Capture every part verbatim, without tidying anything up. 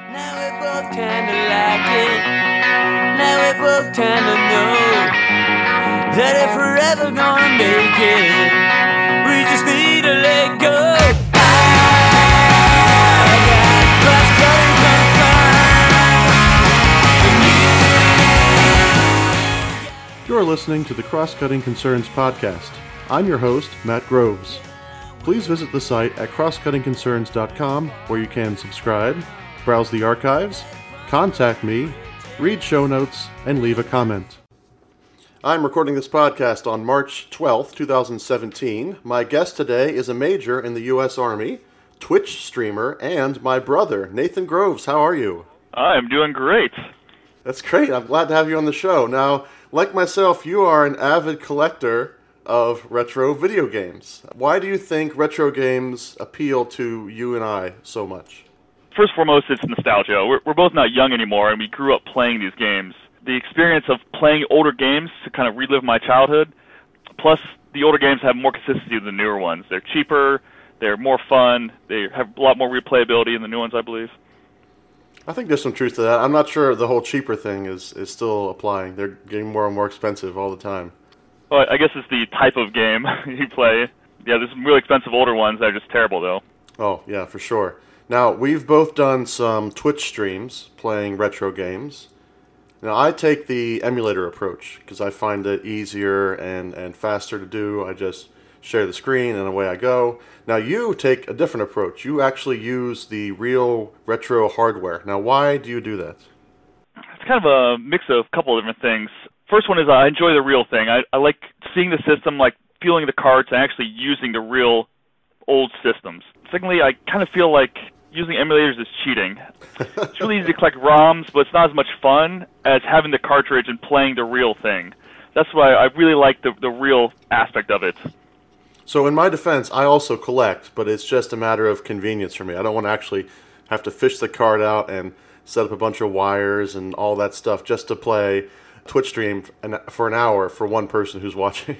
Now we both kinda like it. Now we both kinda know that if we're ever gonna make it, we just need to let go. I got cross-cutting concerns. You're listening to the Cross-Cutting Concerns podcast. I'm your host, Matt Groves. Please visit the site at cross cutting concerns dot com where you can subscribe, browse the archives, contact me, read show notes, and leave a comment. I'm recording this podcast on March twelfth, twenty seventeen. My guest today is a major in the U S Army, Twitch streamer, and my brother, Nathan Groves. How are you? I'm doing great. That's great. I'm glad to have you on the show. Now, like myself, you are an avid collector of retro video games. Why do you think retro games appeal to you and I so much? First and foremost, it's nostalgia. We're, we're both not young anymore, and we grew up playing these games. The experience of playing older games to kind of relive my childhood, plus the older games have more consistency than the newer ones. They're cheaper, they're more fun, they have a lot more replayability than the new ones, I believe. I think there's some truth to that. I'm not sure the whole cheaper thing is, is still applying. They're getting more and more expensive all the time. Well, I guess it's the type of game you play. Yeah, there's some really expensive older ones that are just terrible, though. Oh, yeah, for sure. Now, we've both done some Twitch streams playing retro games. Now, I take the emulator approach because I find it easier and, and faster to do. I just share the screen and away I go. Now, you take a different approach. You actually use the real retro hardware. Now, why do you do that? It's kind of a mix of a couple of different things. First one is I enjoy the real thing. I, I like seeing the system, like feeling the cards, and actually using the real old systems. Secondly, I kind of feel like using emulators is cheating. It's really easy to collect ROMs, but it's not as much fun as having the cartridge and playing the real thing. That's why I really like the, the real aspect of it. So in my defense, I also collect, but it's just a matter of convenience for me. I don't want to actually have to fish the card out and set up a bunch of wires and all that stuff just to play Twitch stream for an hour for one person who's watching.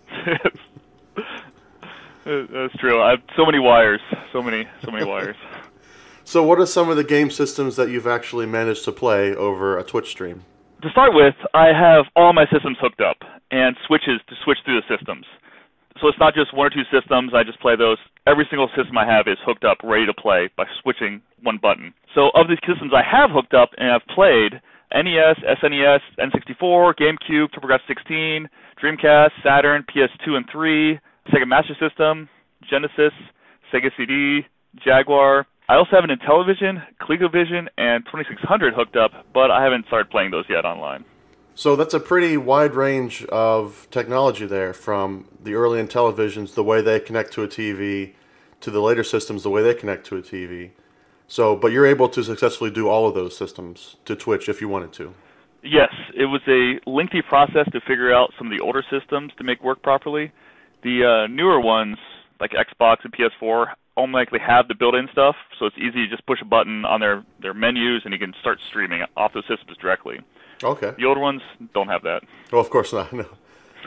That's true. I have so many wires, so many, so many wires. So, what are some of the game systems that you've actually managed to play over a Twitch stream? To start with, I have all my systems hooked up and switches to switch through the systems. So it's not just one or two systems. I just play those. Every single system I have is hooked up, ready to play by switching one button. So of these systems I have hooked up and have played, N E S, S N E S, N sixty-four, GameCube, TurboGrafx sixteen, Dreamcast, Saturn, P S two and three, Sega Master System, Genesis, Sega C D, Jaguar. I also have an Intellivision, ColecoVision, and twenty-six hundred hooked up, but I haven't started playing those yet online. So that's a pretty wide range of technology there, from the early Intellivisions, the way they connect to a T V, to the later systems, the way they connect to a T V. So, but you're able to successfully do all of those systems to Twitch if you wanted to. Yes, it was a lengthy process to figure out some of the older systems to make work properly. The uh, newer ones, like Xbox and P S four, automatically have the built-in stuff, so it's easy to just push a button on their, their menus and you can start streaming off those systems directly. Okay. The older ones don't have that. Well, of course not, no.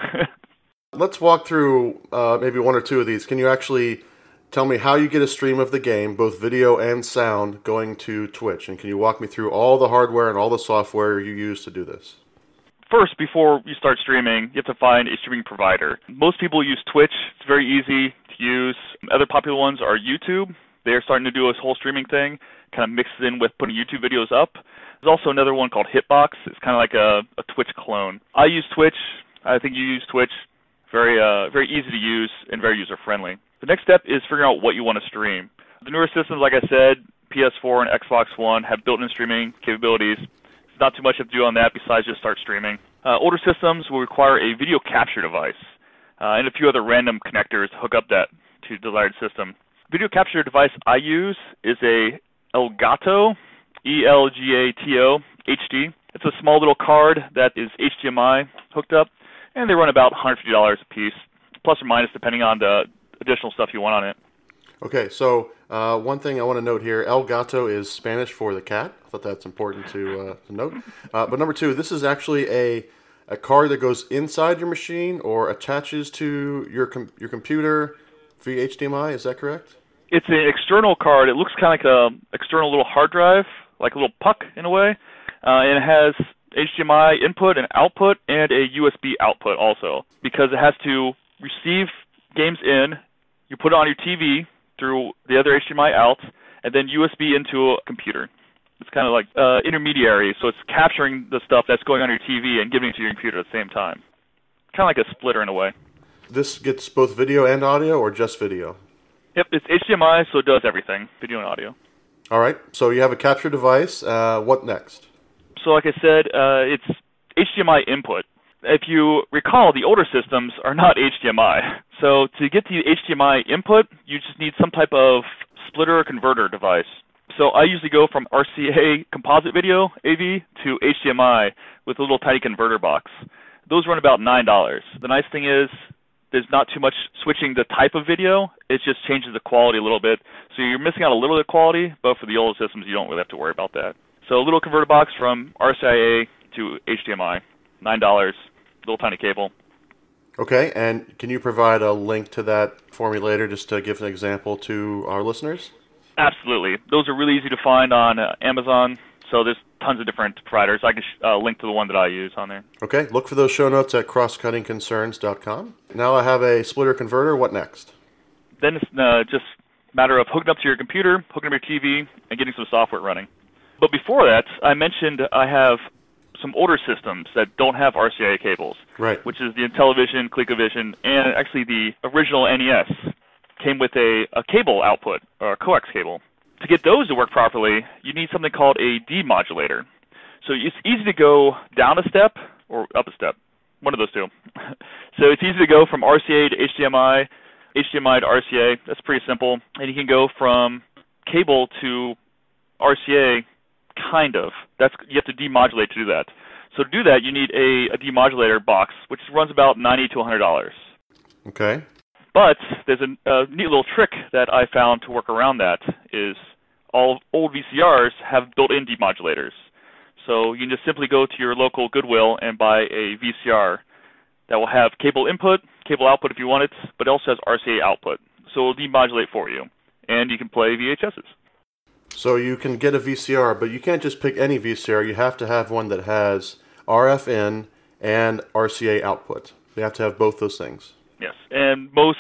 Let's walk through uh, maybe one or two of these. Can you actually tell me how you get a stream of the game, both video and sound, going to Twitch? And can you walk me through all the hardware and all the software you use to do this? First, before you start streaming, you have to find a streaming provider. Most people use Twitch. It's very easy to use. Other popular ones are YouTube. They're starting to do this whole streaming thing, kind of mixes in with putting YouTube videos up. There's also another one called Hitbox. It's kind of like a, a Twitch clone. I use Twitch. I think you use Twitch. Very, uh, very easy to use and very user-friendly. The next step is figuring out what you want to stream. The newer systems, like I said, P S four and Xbox One, have built-in streaming capabilities. There's not too much to do on that besides just start streaming. Uh, older systems will require a video capture device uh, and a few other random connectors to hook up that to the desired system. Video capture device I use is a Elgato, E L G A T O, H D. It's a small little card that is H D M I hooked up, and they run about one hundred fifty dollars a piece, plus or minus depending on the additional stuff you want on it. Okay, so uh, one thing I want to note here, Elgato is Spanish for the cat. I thought that's important to, uh, to note. Uh, but number two, this is actually a, a card that goes inside your machine or attaches to your com- your computer via H D M I. Is that correct? It's an external card. It looks kind of like an external little hard drive like a little puck in a way, uh, and it has H D M I input and output and a U S B output also, because it has to receive games in, you put it on your T V through the other H D M I out, and then U S B into a computer. It's kind of like uh, intermediary, so it's capturing the stuff that's going on your T V and giving it to your computer at the same time. Kind of like a splitter in a way. This gets both video and audio, or just video? Yep, it's H D M I, so it does everything, video and audio. All right, so you have a capture device. Uh, what next? So like I said, uh, it's H D M I input. If you recall, the older systems are not H D M I. So to get the H D M I input, you just need some type of splitter or converter device. So I usually go from R C A composite video, A V, to H D M I with a little tiny converter box. Those run about nine dollars. The nice thing is there's not too much switching the type of video. It just changes the quality a little bit. So you're missing out a little bit of quality, but for the older systems, you don't really have to worry about that. So a little converter box from R C A to H D M I, nine dollars, little tiny cable. Okay, and can you provide a link to that for me later just to give an example to our listeners? Absolutely. Those are really easy to find on uh, Amazon, so there's tons of different providers. I can sh- uh, link to the one that I use on there. Okay, look for those show notes at cross cutting concerns dot com. Now I have a splitter converter. What next? Then it's uh, just a matter of hooking up to your computer, hooking up to your T V, and getting some software running. But before that, I mentioned I have some older systems that don't have R C A cables, right? Which is the Intellivision, ColecoVision, and actually the original N E S came with a, a cable output, or a coax cable. To get those to work properly, you need something called a demodulator. So it's easy to go down a step or up a step, one of those two. So it's easy to go from R C A to H D M I, H D M I to R C A. That's pretty simple. And you can go from cable to R C A, kind of. That's you have to demodulate to do that. So to do that, you need a, a demodulator box, which runs about ninety to one hundred dollars. Okay. But there's a, a neat little trick that I found to work around that is all old V C Rs have built-in demodulators. So you can just simply go to your local Goodwill and buy a V C R that will have cable input, cable output if you want it, but it also has R C A output. So it will demodulate for you, and you can play V H S's. So you can get a V C R, but you can't just pick any V C R. You have to have one that has R F in and R C A output. They have to have both those things. Yes, and most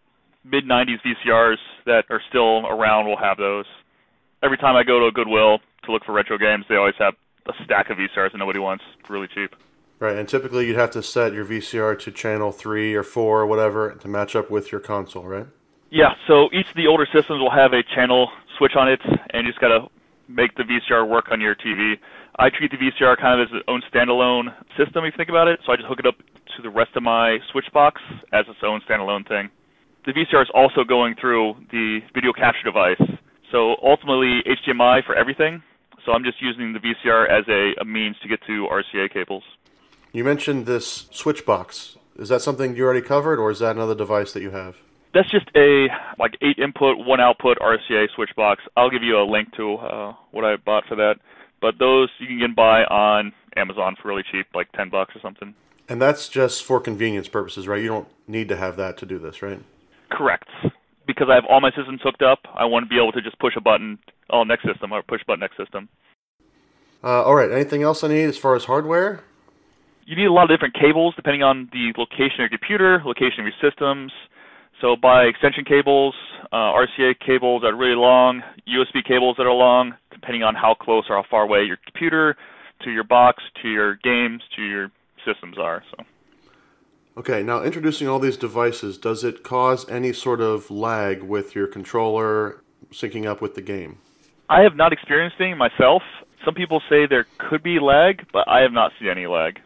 mid nineties V C Rs that are still around will have those. Every time I go to a Goodwill to look for retro games, they always have a stack of V C Rs that nobody wants. It's really cheap. Right, and typically you'd have to set your V C R to channel three or four or whatever to match up with your console, right? Yeah, so each of the older systems will have a channel switch on it, and you just got to make the V C R work on your T V. I treat the V C R kind of as its own standalone system, if you think about it, so I just hook it up to the rest of my switch box as its own standalone thing. The V C R is also going through the video capture device, so ultimately H D M I for everything, so I'm just using the V C R as a, a means to get to R C A cables. You mentioned this switch box. Is that something you already covered, or is that another device that you have? That's just a like eight input, one output R C A switch box. I'll give you a link to uh, what I bought for that. But those you can get buy on Amazon for really cheap, like ten bucks or something. And that's just for convenience purposes, right? You don't need to have that to do this, right? Correct. Because I have all my systems hooked up, I want to be able to just push a button, oh, next system, or push button next system. Uh, all right. Anything else I need as far as hardware? You need a lot of different cables depending on the location of your computer, location of your systems. So buy extension cables, uh, R C A cables that are really long, U S B cables that are long, depending on how close or how far away your computer, to your box, to your games, to your systems are. So. Okay, now introducing all these devices, does it cause any sort of lag with your controller syncing up with the game? I have not experienced anything myself. Some people say there could be lag, but I have not seen any lag.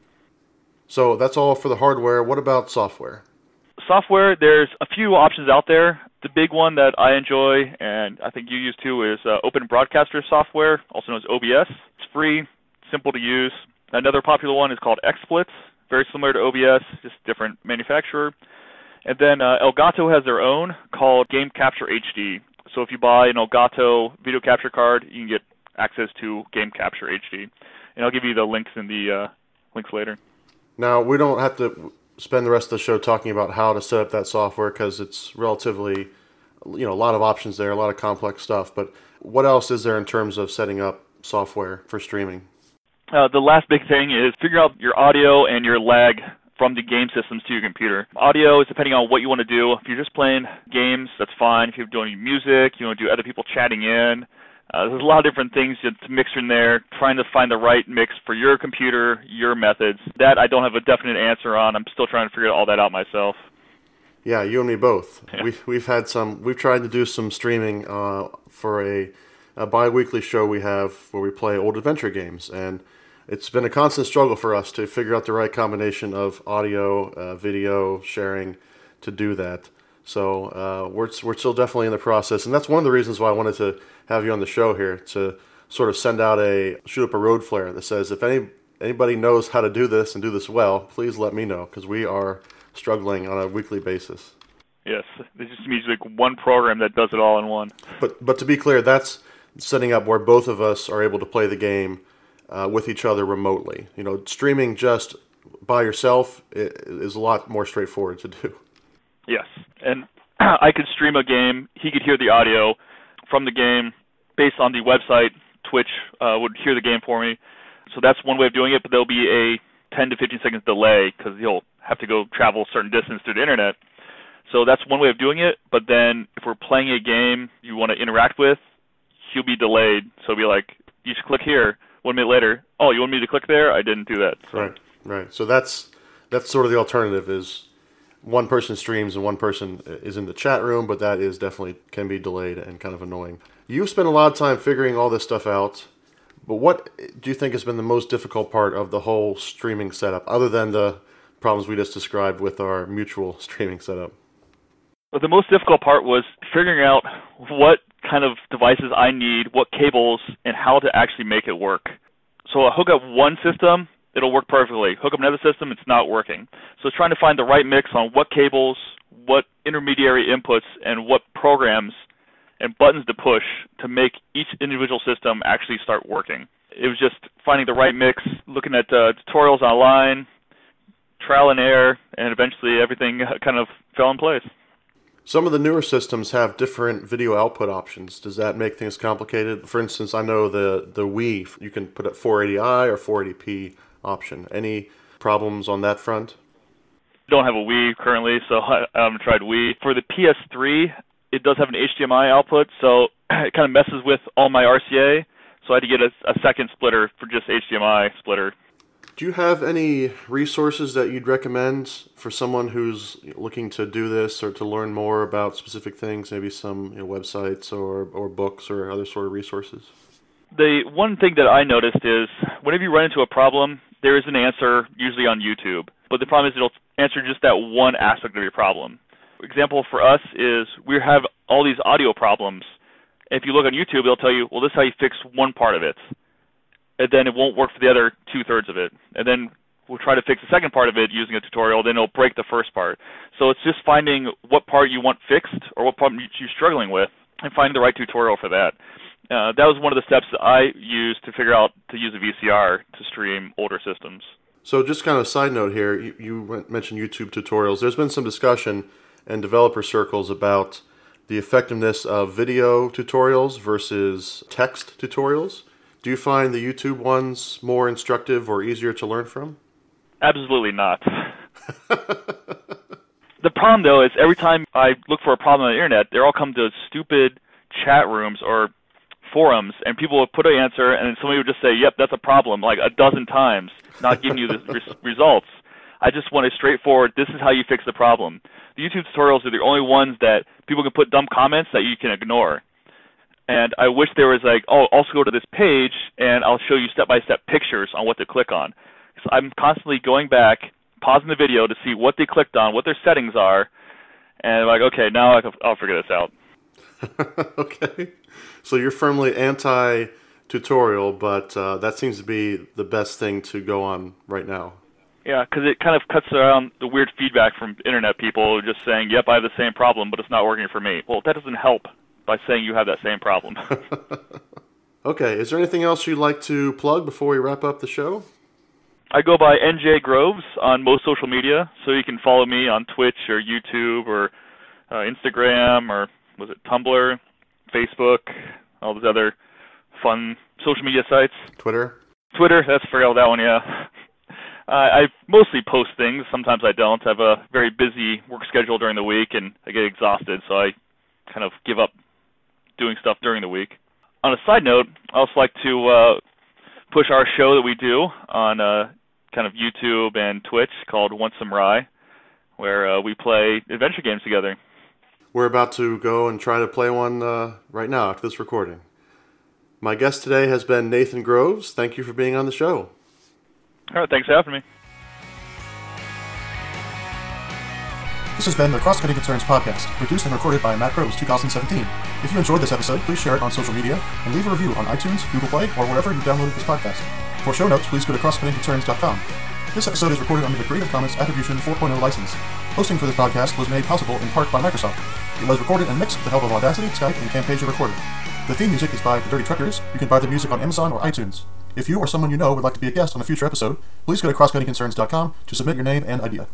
So that's all for the hardware. What about software? Software, there's a few options out there. The big one that I enjoy, and I think you use too, is uh, Open Broadcaster software, also known as O B S. It's free, simple to use. Another popular one is called XSplits, very similar to O B S, just different manufacturer. And then uh, Elgato has their own called Game Capture H D. So if you buy an Elgato video capture card, you can get access to Game Capture H D. And I'll give you the links in the uh, links later. Now, we don't have to spend the rest of the show talking about how to set up that software because it's relatively, you know, a lot of options there, a lot of complex stuff. But what else is there in terms of setting up software for streaming? Uh, the last big thing is figure out your audio and your lag from the game systems to your computer. Audio is depending on what you want to do. If you're just playing games, that's fine. If you're doing music, you want to do other people chatting in. Uh, there's a lot of different things to mix in there, trying to find the right mix for your computer, your methods. That I don't have a definite answer on. I'm still trying to figure all that out myself. Yeah, you and me both. Yeah. We, we've had some, we've tried to do some streaming uh, for a, a bi-weekly show we have where we play old adventure games, and it's been a constant struggle for us to figure out the right combination of audio, uh, video, sharing to do that. So uh, we're we're still definitely in the process, and that's one of the reasons why I wanted to have you on the show here, to sort of send out a, shoot up a road flare that says, if any anybody knows how to do this and do this well, please let me know, because we are struggling on a weekly basis. Yes, it just means like one program that does it all in one. But but to be clear, that's setting up where both of us are able to play the game uh, with each other remotely. You know, streaming just by yourself is a lot more straightforward to do. Yes, and I could stream a game. He could hear the audio from the game based on the website. Twitch uh, would hear the game for me. So that's one way of doing it, but there'll be a ten to fifteen seconds delay because he'll have to go travel a certain distance through the internet. So that's one way of doing it, but then if we're playing a game you want to interact with, he'll be delayed. So it'll be like, you should click here. One minute later, oh, you want me to click there? I didn't do that. So. Right, right. So that's that's sort of the alternative, is one person streams and one person is in the chat room, but that is definitely can be delayed and kind of annoying. You spent a lot of time figuring all this stuff out, but what do you think has been the most difficult part of the whole streaming setup, other than the problems we just described with our mutual streaming setup? But the most difficult part was figuring out what kind of devices I need, what cables, and how to actually make it work. So I hook up one system, it'll work perfectly. Hook up another system, it's not working. So it's trying to find the right mix on what cables, what intermediary inputs, and what programs and buttons to push to make each individual system actually start working. It was just finding the right mix, looking at uh, tutorials online, trial and error, and eventually everything kind of fell in place. Some of the newer systems have different video output options. Does that make things complicated? For instance, I know the, the Wii, you can put a four eighty i or four eighty p option. Any problems on that front? I don't have a Wii currently, so I haven't tried Wii. For the P S three, it does have an H D M I output, so it kind of messes with all my R C A, so I had to get a, a second splitter for just H D M I splitter. Do you have any resources that you'd recommend for someone who's looking to do this or to learn more about specific things, maybe some, you know, websites or, or books or other sort of resources? The one thing that I noticed is whenever you run into a problem, there is an answer usually on YouTube. But the problem is it'll answer just that one aspect of your problem. Example for us is we have all these audio problems. If you look on YouTube, it'll tell you, well, this is how you fix one part of it. And then it won't work for the other two-thirds of it. And then we'll try to fix the second part of it using a tutorial, then it'll break the first part. So it's just finding what part you want fixed or what problem you're struggling with and finding the right tutorial for that. Uh, that was one of the steps that I used to figure out to use a V C R to stream older systems. So just kind of a side note here, you, you mentioned YouTube tutorials. There's been some discussion in developer circles about the effectiveness of video tutorials versus text tutorials. Do you find the YouTube ones more instructive or easier to learn from? Absolutely not. The problem, though, is every time I look for a problem on the internet, they all come to stupid chat rooms or forums, and people will put an answer, and then somebody would just say, yep, that's a problem, like a dozen times, not giving you the res- results. I just want a straightforward, this is how you fix the problem. The YouTube tutorials are the only ones that people can put dumb comments that you can ignore. And I wish there was like, oh, also go to this page, and I'll show you step-by-step pictures on what to click on. So I'm constantly going back, pausing the video to see what they clicked on, what their settings are, and like, okay, now I can, I'll figure this out. Okay. So you're firmly anti-tutorial, but uh, that seems to be the best thing to go on right now. Yeah, because it kind of cuts around the weird feedback from internet people just saying, yep, I have the same problem, but it's not working for me. Well, that doesn't help by saying you have that same problem. Okay, is there anything else you'd like to plug before we wrap up the show? I go by N J Groves on most social media, so you can follow me on Twitch or YouTube or uh, Instagram or was it Tumblr, Facebook, all those other fun social media sites. Twitter? Twitter, that's for real, that one, yeah. Uh, I mostly post things. Sometimes I don't. I have a very busy work schedule during the week, and I get exhausted, so I kind of give up doing stuff during the week. On a side note, I also like to uh, push our show that we do on uh, kind of YouTube and Twitch called Want Some Rye, where uh, we play adventure games together. We're about to go and try to play one uh, right now after this recording. My guest today has been Nathan Groves. Thank you for being on the show. All right, thanks for having me. This has been the Cross-Cutting Concerns podcast, produced and recorded by Matt Groves, two thousand seventeen. If you enjoyed this episode, please share it on social media and leave a review on iTunes, Google Play, or wherever you downloaded this podcast. For show notes, please go to cross cutting concerns dot com. This episode is recorded under the Creative Commons Attribution four point oh license. Hosting for this podcast was made possible in part by Microsoft. It was recorded and mixed with the help of Audacity, Skype, and Camtasia Recorder. The theme music is by The Dirty Truckers. You can buy the music on Amazon or iTunes. If you or someone you know would like to be a guest on a future episode, please go to cross cutting concerns dot com to submit your name and idea.